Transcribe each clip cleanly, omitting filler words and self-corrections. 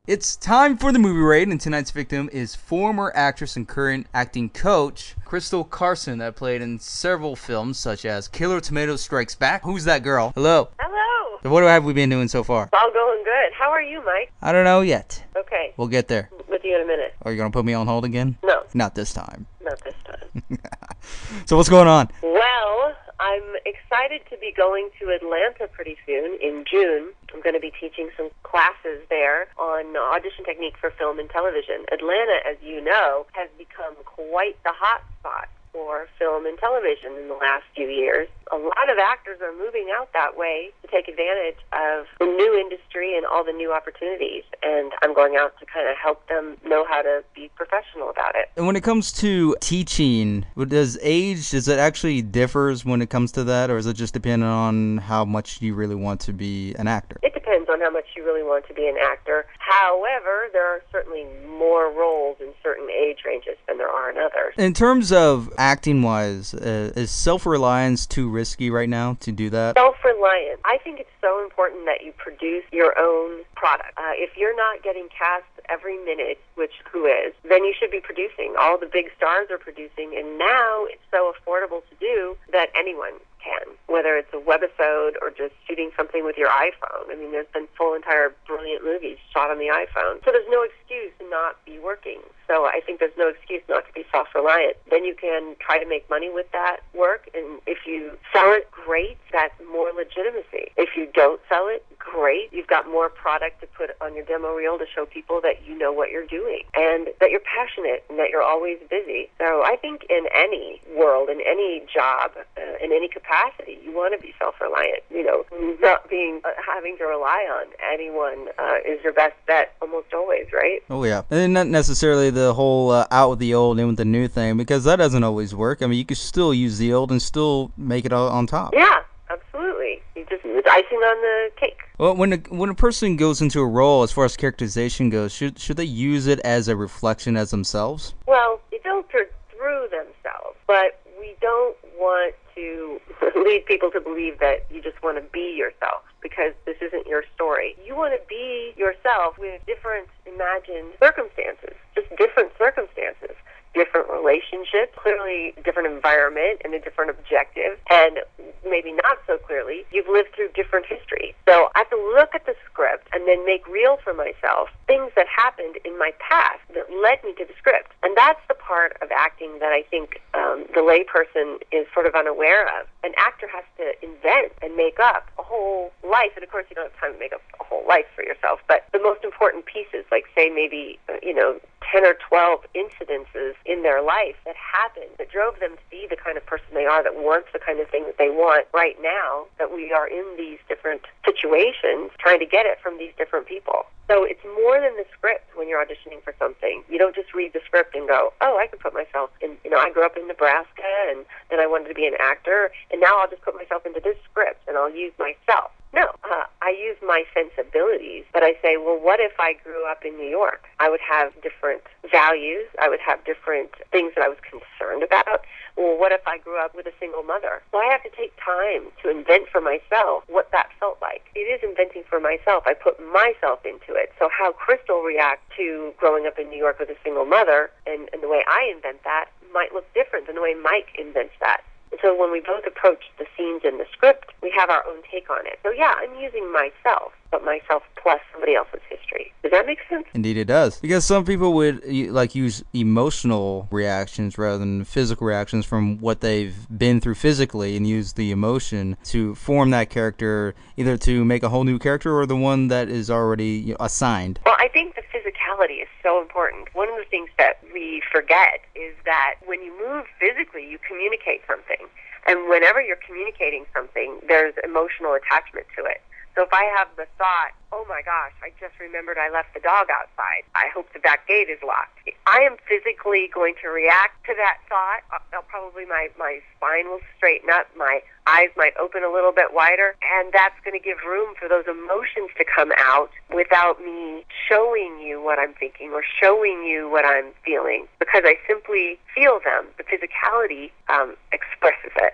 It's time for the movie raid, and tonight's victim is former actress and current acting coach Crystal Carson, that played in several films such as Killer Tomato Strikes Back. Who's that girl? Hello. Hello. So what have we been doing so far? It's all going good. How are you, Mike? I don't know yet. Okay. We'll get there. With you in a minute. Are you going to put me on hold again? No. Not this time. Not this time. So what's going on? Well, I'm excited to be going to Atlanta pretty soon in June. I'm going to be teaching some classes there on audition technique for film and television. Atlanta, as you know, has become quite the hot spot for film and television in the last few years. A lot of actors are moving out that way to take advantage of the new industry and all the new opportunities, and I'm going out to kind of help them know how to be professional about it. And when it comes to teaching, does it actually differs when it comes to that, or is it just dependent on how much you really want to be an actor? It depends on how much you really want to be an actor. However, there are certainly more roles in certain age ranges than there are in others. In terms of acting-wise, is self-reliance too risky right now to do that? Self-reliance. I think it's so important that you produce your own product. If you're not getting cast every minute, which who is, then you should be producing. All the big stars are producing, and now it's so affordable to do that anyone can, whether it's a webisode or just shooting something with your iPhone. I mean, there's been full entire brilliant movies shot on the iPhone. So there's no excuse to not be working. So I think there's no excuse not to be self-reliant. Then you can try to make money with that work, and if you sell it, great, that's more legitimacy. If you don't sell it, great, you've got more product to put on your demo reel to show people that you know what you're doing and that you're passionate and that you're always busy. So I think in any world, in any job, in any capacity, you want to be self-reliant. You know, not being having to rely on anyone is your best bet almost always, right? Oh yeah, and not necessarily the whole out with the old, in with the new thing, because that doesn't always work. I mean, you can still use the old and still make it on top. Yeah, absolutely. It's icing on the cake. Well, when a person goes into a role, as far as characterization goes, should they use it as a reflection as themselves? Well, they filter through themselves, but we don't want to lead people to believe that you just want to be yourself, because this isn't your story. You want to be yourself with different imagined circumstances, just different circumstances, different relationships, clearly different environment and a different objective, and maybe not so clearly, you've lived through different history. So I have to look at the script and then make real for myself things that happened in my past that led me to the script. And that's the part of acting that I think the layperson is sort of unaware of. An actor has to invent and make up a whole life, and of course you don't have time to make up a whole life for yourself, but the most important pieces, like say maybe, 10 or 12 incidences in their life that happened, that drove them to be the kind of person they are, that wants the kind of thing that they want right now, that we are in these different situations trying to get it from these different people. So it's more than the script when you're auditioning for something. You don't just read the script and go, oh, I can put myself in, I grew up in Nebraska and then I wanted to be an actor and now I'll just put myself into this script and I'll use myself. No, I use my sensibilities, but I say, well, what if I grew up in New York? I would have different values. I would have different things that I was concerned about. Well, what if I grew up with a single mother? So I have to take time to invent for myself what that felt like. It is inventing for myself. I put myself into it. So how Crystal reacts to growing up in New York with a single mother and the way I invent that might look different than the way Mike invents that. And so when we both approach the scenes in the script, we have our own take on it. So yeah, I'm using myself, but myself plus somebody else's history. Does that make sense? Indeed it does. Because some people would use emotional reactions rather than physical reactions from what they've been through physically, and use the emotion to form that character, either to make a whole new character or the one that is already assigned. Well, I think the physicality is so important. One of the things that we forget is that when you move physically, you communicate something. And whenever you're communicating something, there's emotional attachment to it. So if I have the thought, oh my gosh, I just remembered I left the dog outside. I hope the back gate is locked. I am physically going to react to that thought. Probably my spine will straighten up, my eyes might open a little bit wider, and that's going to give room for those emotions to come out without me showing you what I'm thinking or showing you what I'm feeling, because I simply feel them. The physicality expresses it.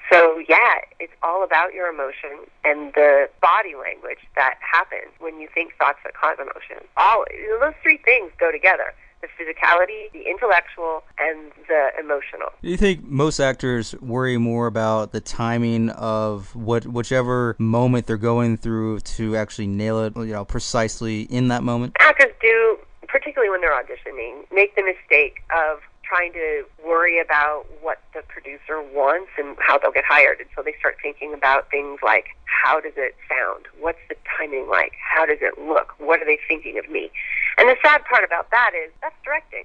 So yeah, it's all about your emotion and the body language that happens when you think thoughts that cause emotion. Those three things go together: the physicality, the intellectual, and the emotional. Do you think most actors worry more about the timing of whichever moment they're going through to actually nail it, precisely in that moment? Actors do, particularly when they're auditioning, make the mistake of trying to worry about what the producer wants and how they'll get hired. And so they start thinking about things like, how does it sound? What's the timing like? How does it look? What are they thinking of me? And the sad part about that is that's directing.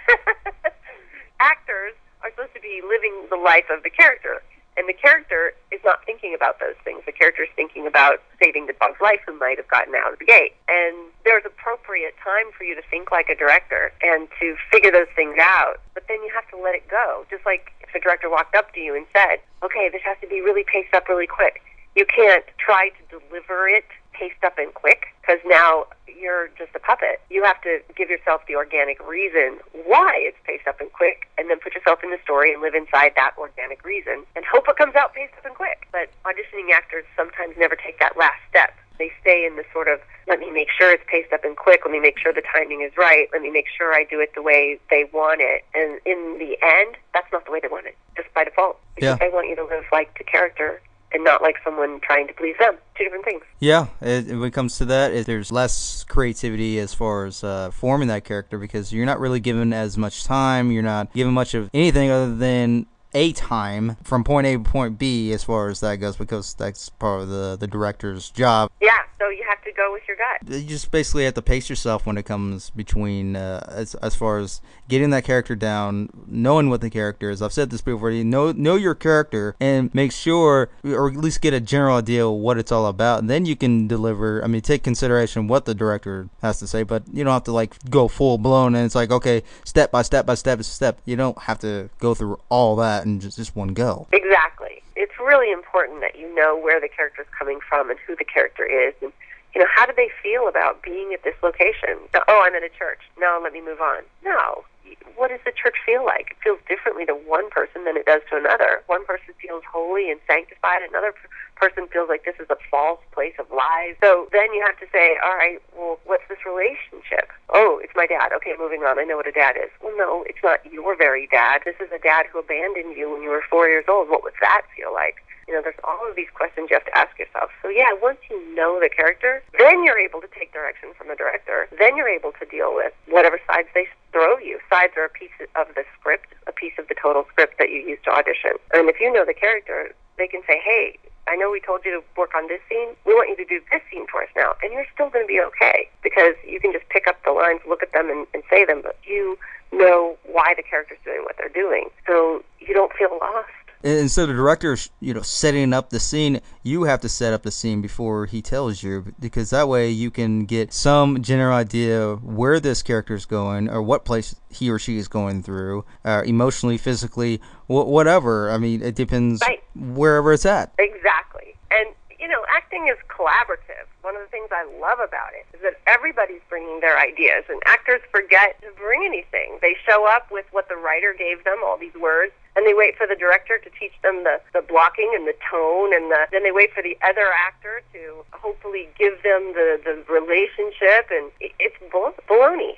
Actors are supposed to be living the life of the character, and the character is not thinking about those things. The character is thinking about saving the dog's life who might have gotten out of the gate. And there's appropriate time for you to think like a director and to figure those things out, but then you have to let it go. Just like if a director walked up to you and said, okay, this has to be really paced up really quick. You can't try to deliver it paced up and quick, because now you're just a puppet. You have to give yourself the organic reason why it's paced up and quick, and then put yourself in the story and live inside that organic reason and hope it comes out paced up and quick. But auditioning actors sometimes never take that last step. They stay in the sort of, let me make sure it's paced up and quick, let me make sure the timing is right, let me make sure I do it the way they want it. And in the end, that's not the way they want it, just by default. Because they want you to live like the character and not like someone trying to please them. Two different things. Yeah, when it comes to that, there's less creativity as far as forming that character, because you're not really given as much time. You're not given much of anything other than a time from point A to point B as far as that goes, because that's part of the director's job. Yeah, so you have to go with your gut. You just basically have to pace yourself when it comes between as far as getting that character down, knowing what the character is. I've said this before. You know your character and make sure, or at least get a general idea of what it's all about, and then you can deliver. I mean, take consideration what the director has to say, but you don't have to like go full blown and it's like, okay, step by step by step by step. You don't have to go through all that in just one go. Exactly. It's really important that you know where the character is coming from and who the character is, and how do they feel about being at this location? Oh, I'm at a church. No, let me move on. No. What does the church feel like? It feels differently to one person than it does to another. One person feels holy and sanctified. Another person feels like this is a false place of lies. So then you have to say, all right, well, what's this relationship? Oh, it's my dad. Okay, moving on. I know what a dad is. Well, no, it's not your very dad. This is a dad who abandoned you when you were 4 years old. What would that feel like? There's all of these questions you have to ask yourself. So yeah, once you know the character, then you're able to take direction from the director. Then you're able to deal with whatever sides they throw you. Sides are a piece of the script, a piece of the total script that you use to audition. And if you know the character, they can say, hey, I know we told you to work on this scene. We want you to do this scene for us now. And you're still going to be okay, because you can just pick up the lines, look at them, and say them, but you know why the character's doing what they're doing. So you don't feel lost. And so the director, setting up the scene, you have to set up the scene before he tells you, because that way you can get some general idea where this character is going, or what place he or she is going through, emotionally, physically, whatever. I mean, it depends wherever it's at. Exactly. And, acting is collaborative. One of the things I love about it is that everybody's bringing their ideas, and actors forget to bring anything. They show up with what the writer gave them, all these words, and they wait for the director to teach them the blocking and the tone, and then they wait for the other actor to hopefully give them the relationship, and it's baloney.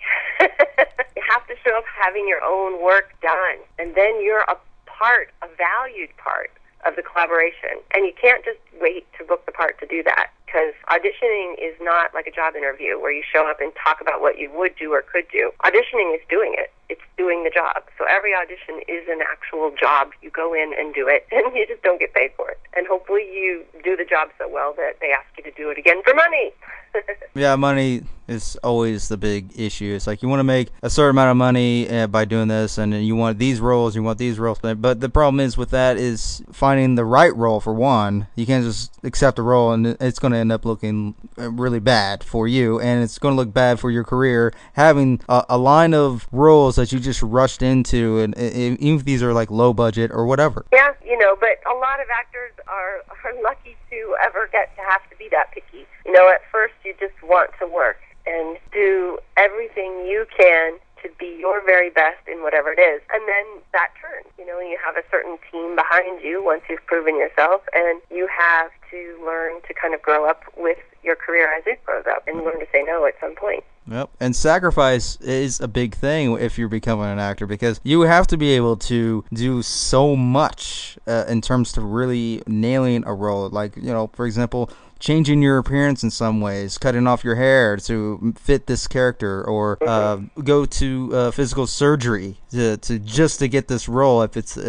You have to show up having your own work done, and then you're a valued part of the collaboration. And you can't just wait to book the part to do that, because auditioning is not like a job interview where you show up and talk about what you would do or could do. Auditioning is doing it. It's doing the job. So every audition is an actual job. You go in and do it, and you just don't get paid for it. And hopefully you do the job so well that they ask you to do it again for money. Yeah, money is always the big issue. It's like you want to make a certain amount of money by doing this, and then you want these roles, But the problem is with that is finding the right role for one. You can't just accept a role, and it's going to end up looking really bad for you, and it's going to look bad for your career. Having a line of roles that you just rushed into, and even if these are like low budget or whatever. Yeah, but a lot of actors are lucky to ever get to have to be that picky. At first you just want to work and do everything you can to be your very best in whatever it is. And then that turns. You have a certain team behind you once you've proven yourself, and you have to learn to kind of grow up with your career as it grows up and learn to say no at some point. Yep. And sacrifice is a big thing if you're becoming an actor, because you have to be able to do so much in terms to really nailing a role. Like, for example, changing your appearance in some ways, cutting off your hair to fit this character, or go to physical surgery to get this role if it's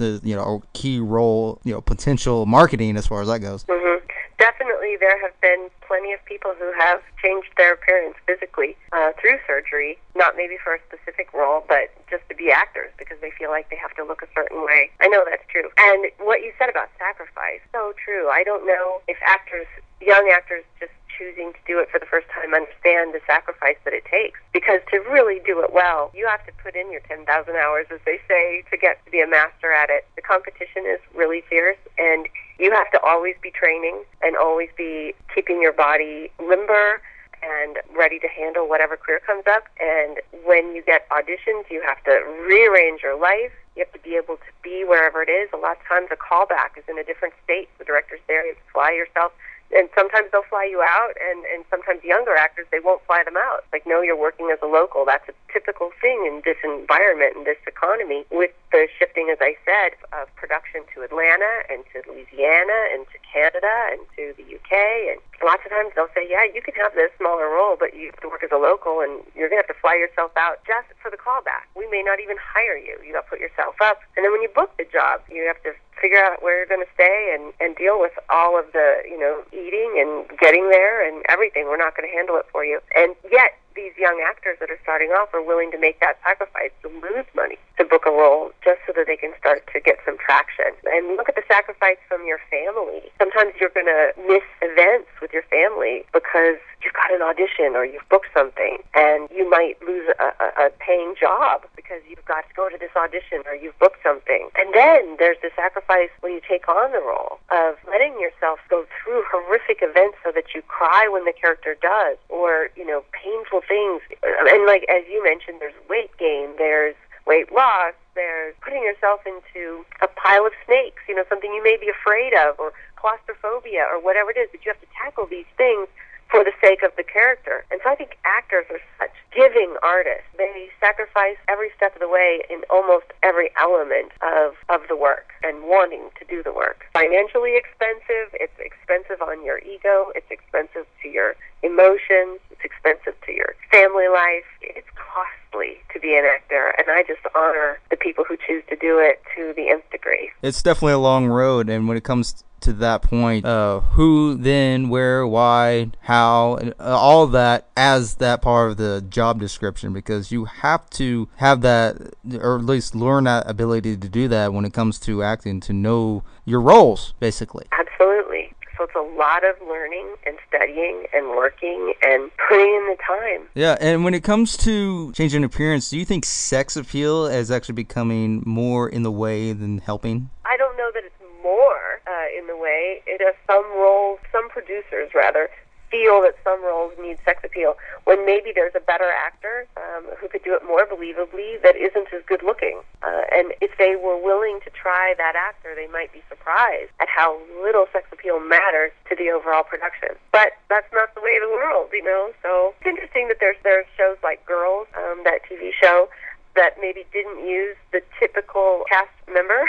a key role, potential marketing as far as that goes. Mm-hmm. Definitely, there have been plenty of people who have changed their appearance physically through surgery, not maybe for a specific role, but just to be actors because they feel like they have to look a certain way. I know that's true. And what you said about sacrifice, so true. I don't know if young actors just choosing to do it for the first time understand the sacrifice that it takes. Because to really do it well, you have to put in your 10,000 hours, as they say, to get to be a master at it. The competition is really fierce, and you have to always be training and always be keeping your body limber and ready to handle whatever career comes up. And when you get auditions, you have to rearrange your life. You have to be able to be wherever it is. A lot of times a callback is in a different state. The director's there. You have to fly yourself. And sometimes they'll fly you out, and sometimes younger actors, they won't fly them out. Like, no, you're working as a local. That's a typical thing in this environment, in this economy, with the shifting, as I said, of production to Atlanta and to Louisiana and to Canada and to the UK. And lots of times they'll say, yeah, you can have this smaller role, but you have to work as a local, and you're going to have to fly yourself out just for the callback. We may not even hire you. You got to put yourself up. And then when you book the job, you have to figure out where you're going to stay and deal with all of the, eating and getting there and everything. We're not going to handle it for you. And yet, these young actors that are starting off are willing to make that sacrifice to lose money to book a role just so that they can start to get some traction. And look at the sacrifice from your family. Sometimes you're going to miss events with your family because you've got an audition or you've booked something, and you might lose a paying job because you've got to go to this audition or you've booked something. And then there's the sacrifice when you take on the role of letting yourself go through horrific events so that you cry when the character does, or, painful things. And like, as you mentioned, there's weight gain, there's weight loss, there's putting yourself into a pile of snakes, something you may be afraid of, or claustrophobia, or whatever it is, but you have to tackle these things for the sake of the character. And so I think actors are such giving artists. They sacrifice every step of the way in almost every element of the work and wanting to do the work. Financially expensive, it's expensive on your ego, it's expensive to your emotions, it's expensive to your family life. It's costly to be an actor, and I just honor the people who choose to do it to the nth degree. It's definitely a long road, and when it comes to that point, who, then, where, why, how, and all that as that part of the job description, because you have to have that, or at least learn that ability to do that when it comes to acting, to know your roles, basically. Absolutely. So it's a lot of learning and studying and working and putting in the time. Yeah, and when it comes to changing appearance, do you think sex appeal is actually becoming more in the way than helping? I don't know that it's more in the way. It has some producers rather, feel that some roles need sex appeal when maybe there's a better actor who could do it more believably that isn't as good looking. And if they were willing to try that actor, they might be surprised at how little sex appeal matters to the overall production. But that's not the way of the world, So it's interesting that there's shows like Girls, that TV show, that maybe didn't use the typical cast member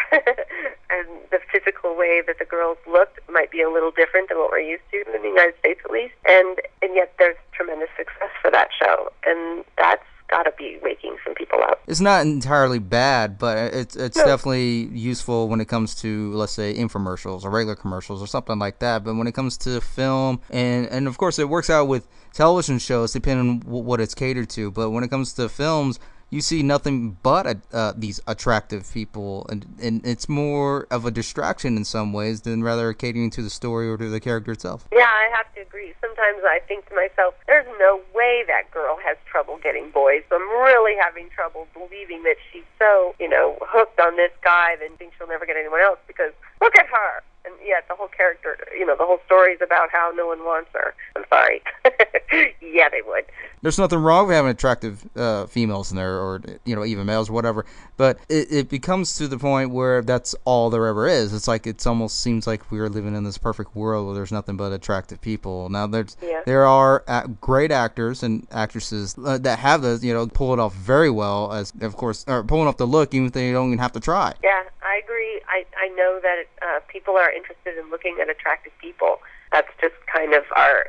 and the physical way that the girls looked might be a little different than what we're used to in the United States, at least. And yet there's tremendous success for that show, and that's got to be waking some people up. It's not entirely bad, but it's definitely useful when it comes to, let's say, infomercials or regular commercials or something like that. But when it comes to film, and of course it works out with television shows depending on what it's catered to, but when it comes to films, you see nothing but these attractive people, and it's more of a distraction in some ways than rather catering to the story or to the character itself. Yeah, I have to agree. Sometimes I think to myself, there's no way that girl has trouble getting boys. I'm really having trouble believing that she's so, hooked on this guy that thinks she'll never get anyone else, because look at her. And yet the whole character, the whole story is about how no one wants her. I'm sorry. Yeah, they would. There's nothing wrong with having attractive females in there, or even males, or whatever. But it becomes to the point where that's all there ever is. It's like it almost seems like we're living in this perfect world where there's nothing but attractive people. Now there are great actors and actresses that have those, pull it off very well, as of course, or pulling off the look, even if they don't even have to try. Yeah, I agree. I know that people are interested in looking at attractive people. That's just kind of our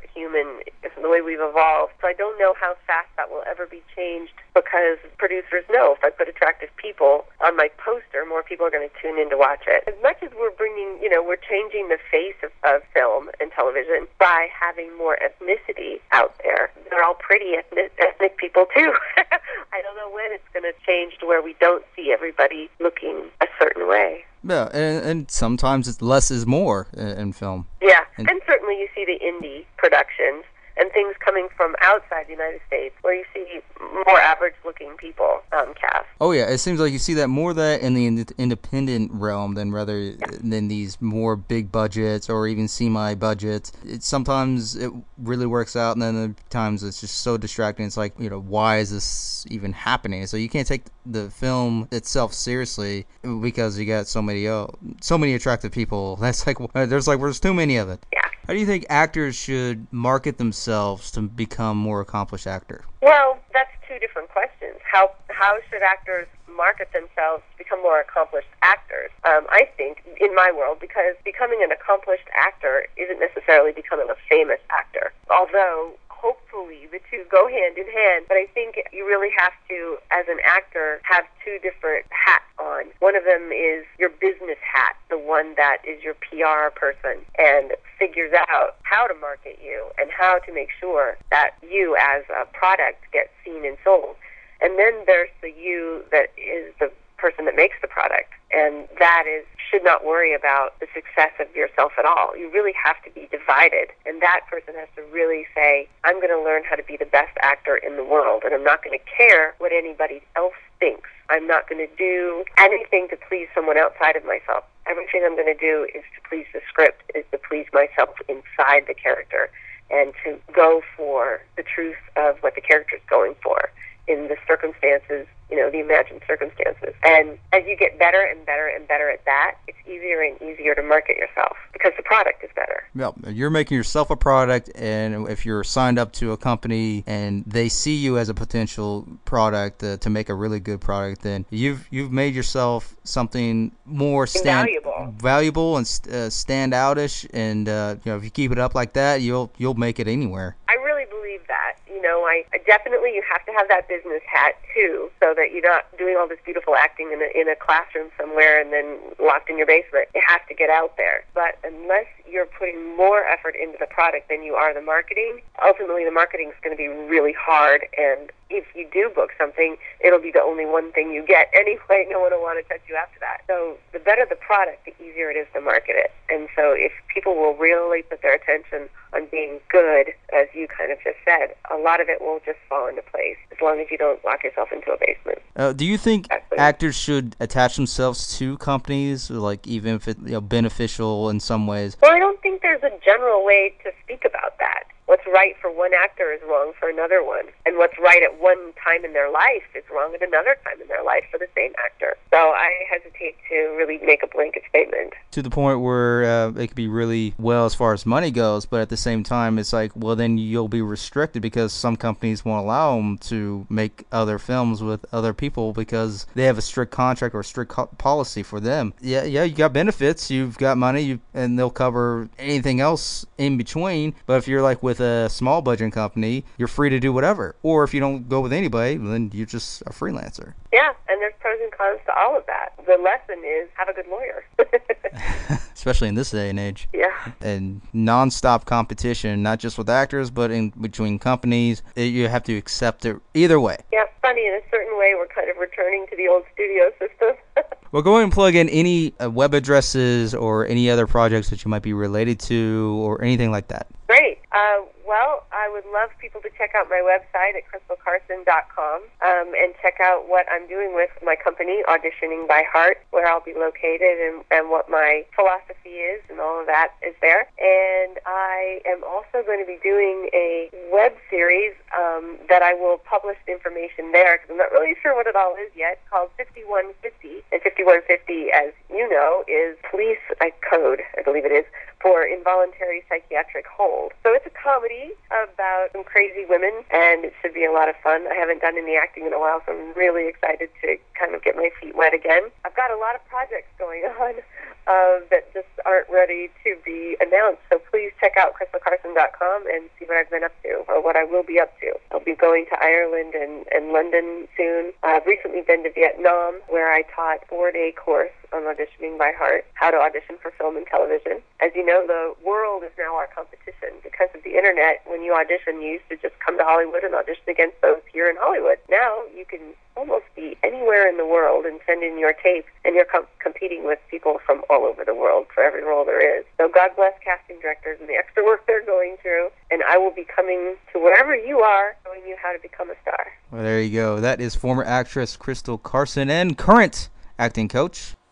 the way we've evolved. So I don't know how fast that will ever be changed, because producers know if I put attractive people on my poster, more people are going to tune in to watch it. As much as we're we're changing the face of film and television by having more ethnicity out there. They're all pretty ethnic people too. I don't know when it's going to change to where we don't see everybody looking a certain way. Yeah, and sometimes it's less is more in film. Yeah, and certainly you see the indie productions and things coming from outside the United States where you see more average-looking people cast. Oh yeah, it seems like you see that more that in the independent realm than these more big budgets or even semi-budgets. Sometimes it really works out, and then other times it's just so distracting. It's like, why is this even happening? So you can't take the film itself seriously because you got so many attractive people. That's like there's too many of it. Yeah. How do you think actors should market themselves to become more accomplished actor? Well, that's two different questions. How should actors market themselves to become more accomplished actors? I think, in my world, because becoming an accomplished actor isn't necessarily becoming a famous actor. Although, hopefully, the two go hand in hand. But I think you really have to, as an actor, have two different hats on. One of them is your business hat, the one that is your PR person and figures out how to market you and how to make sure that you as a product gets seen and sold. And then there's the you that is the person that makes the product, and that should not worry about the success of yourself at all. You really have to be divided, and that person has to really say, I'm going to learn how to be the best actor in the world, and I'm not going to care what anybody else thinks. I'm not going to do anything to please someone outside of myself. Everything I'm going to do is to please the script, is to please myself inside the character, and to go for the truth of what the character is going for in the circumstances, the imagined circumstances. And as you get better and better and better at that, it's easier and easier to market yourself because the product is better. Well, you're making yourself a product, and if you're signed up to a company and they see you as a potential product to make a really good product, then you've made yourself something more valuable and stand outish. And if you keep it up like that, you'll make it anywhere. I really believe that. I definitely, you have to have that business hat too, so that you're not doing all this beautiful acting in a classroom somewhere and then locked in your basement. You have to get out there. But unless you're putting more effort into the product than you are the marketing, ultimately the marketing is going to be really hard. And if you do book something, it'll be the only one thing you get anyway. No one will want to touch you after that. So the better the product, the easier it is to market it. And so if people will really put their attention on being good, as you kind of just said, a lot of it will just fall into place as long as you don't lock yourself into a basement. Do you think actors should attach themselves to companies, like even if it's beneficial in some ways? Well, I don't think there's a general way to speak about that. What's right for one actor is wrong for another one. And what's right at one time in their life is wrong at another time in their life for the same actor. So I hesitate to really make a blanket statement. To the point where it could be really well as far as money goes, but at the same time, it's like, well, then you'll be restricted because some companies won't allow them to make other films with other people because they have a strict contract or a strict policy for them. Yeah, you got benefits, you've got money, and they'll cover anything else in between. But if you're like with a small budget company, you're free to do whatever. Or if you don't go with anybody, then you're just a freelancer. Yeah, and there's pros and cons to all of that. The lesson is have a good lawyer. Especially in this day and age. Yeah. And non-stop competition, not just with actors, but in between companies. You have to accept it either way. Yeah, funny, in a certain way, we're kind of returning to the old studio system. Well, go ahead and plug in any web addresses or any other projects that you might be related to or anything like that. Great. Well, I would love people to check out my website at crystalcarson.com and check out what I'm doing with my company, Auditioning by Heart, where I'll be located and what my philosophy is, and all of that is there. And I am also going to be doing a web series that I will publish the information there, because I'm not really sure what it all is yet, called 5150. And 5150, as you know, is police code, I believe it is, for involuntary psychiatric hold. So it's a comedy about some crazy women, and it should be a lot of fun. I haven't done any acting in a while, so I'm really excited to kind of get my feet wet again. I've got a lot of projects going on that just aren't ready to be announced, so please check out crystalcarson.com and see what I've been up to, or what I will be up to. I'll be going to Ireland and London soon. I've recently been to Vietnam, where I taught a 4-day course on Auditioning by Heart, how to audition for film and television. As you know, the world is now our competition. Because of the internet, when you audition, you used to just come to Hollywood and audition against those here in Hollywood. Now you can almost be anywhere in the world and send in your tape, and you're competing with people from all over the world for every role there is. So God bless casting directors and the extra work they're going through, and I will be coming to wherever you are, showing you how to become a star. Well, there you go. That is former actress Crystal Carson and current acting coach